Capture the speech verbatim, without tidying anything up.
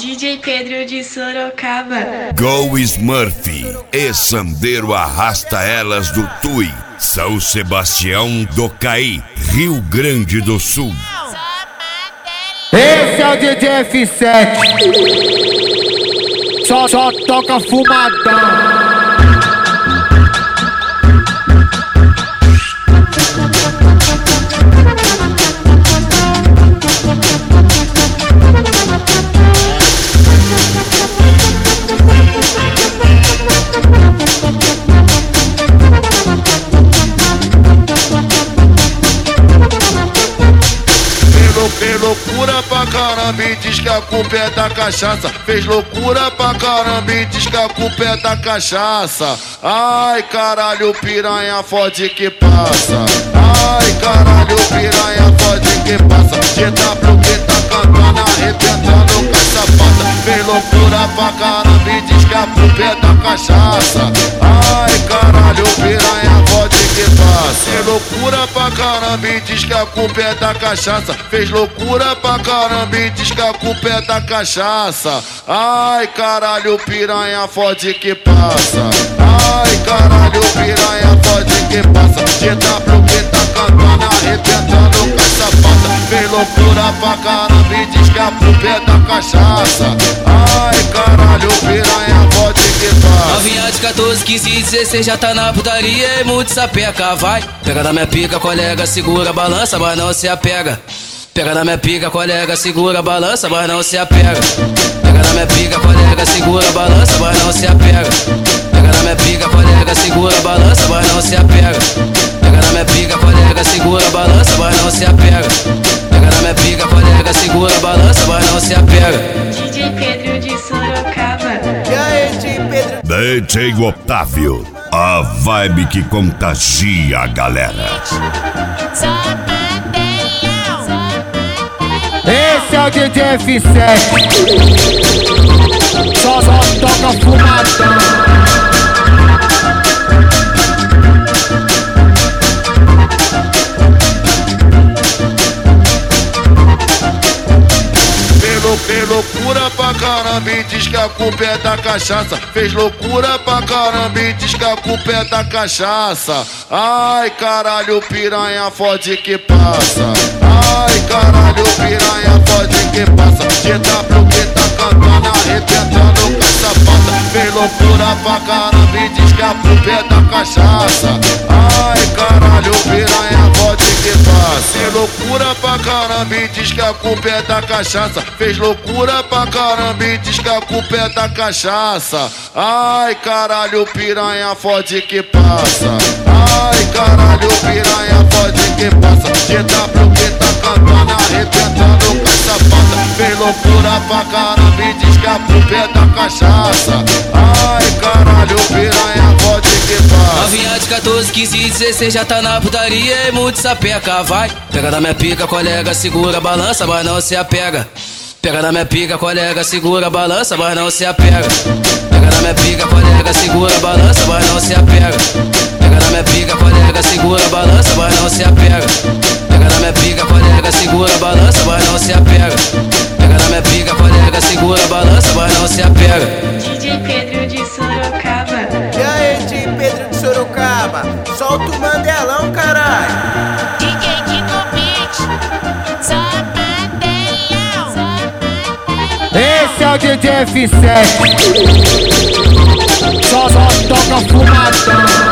D J Pedro de Sorocaba. Go Smurf e Sandeiro arrasta elas do Tui, São Sebastião do Caí, Rio Grande do Sul. Esse é o D J F sete, só, só toca fumadão. Fez loucura pra caramba e diz que a culpa é da cachaça. Fez loucura pra caramba e diz que a culpa é da cachaça. Ai caralho, piranha fode que passa. Ai caralho, piranha fode que passa. G W que tá cantando, arrebentando com essa pata. Fez loucura pra caramba e diz que a culpa é da cachaça. Ai caralho, piranha fode que passa. Fez loucura pra caramba e diz que a culpa é da cachaça. Fez loucura pra caramba e diz que a culpa é da cachaça. Ai caralho, piranha fode que passa. Ai caralho, piranha fode que passa. G W que tá cantando, arrebentando com essa pata. Fez loucura pra caramba e diz que a culpa é da cachaça. Ai caralho, piranha fode que passa. Novinha de catorze, quinze e dezesseis já tá na putaria e muito sapeca, vai. Pega na minha pica, colega, segura, balança, mas não se apega. Pega na minha pica, colega, segura, balança, mas não se apega. Pega na minha pica, colega, segura, balança, mas não se apega. Pega na minha pica, colega, segura, balança, mas não se apega. Pega na minha pica, colega, segura, balança, mas não se apega. Pega na minha pica, colega, segura, balança, mas não se apega. D J Pedro de Sorocaba. E aí, D J Pedro? D J Otávio, a vibe que contagia a galera. Esse é o D J F sete, só, só toca fumadão. Fez loucura pra caramba e diz que a culpa é da cachaça. Fez loucura pra caramba e diz que a culpa é da cachaça. Ai caralho, piranha fode que passa. Ai caralho, piranha fode que passa. G W que tá cantando, arrebentando com essa pata. Fez loucura pra caramba e diz que a culpa é da cachaça. Ai caralho, piranha fode que passa. Fez loucura pra caramba e diz que a culpa é da cachaça. Fez loucura pra caramba e diz que a culpa é da cachaça. Ai caralho, piranha fode que passa. Ai caralho, piranha fode que passa. G W que tá cantando, arrebentando com essa pata. Fez loucura pra caramba e diz que a culpa é da cachaça. Ai caralho, piranha fode que passa. Novinha de catorze, quinze e dezesseis já tá na putaria e muito sapeca, vai. Pega na minha pica, colega, segura, balança, mas não se apega. Pega na minha pica, colega, segura, balança, mas não se apega. Pega na minha pica, colega, segura, balança, mas não se apega. Pega na minha pica, colega, segura, balança, mas não se apega. Pega na minha pica, colega, segura, balança, mas não se apega. Pega na minha pica, colega, segura, balança, mas não se apega. D J Pedro de Sorocaba. E aí, D J Pedro de Sorocaba? Solta o Mandelão, caralho. D J Kiko Beat, só Mandelão. Esse é o D J F sete, só, só toca fumadão.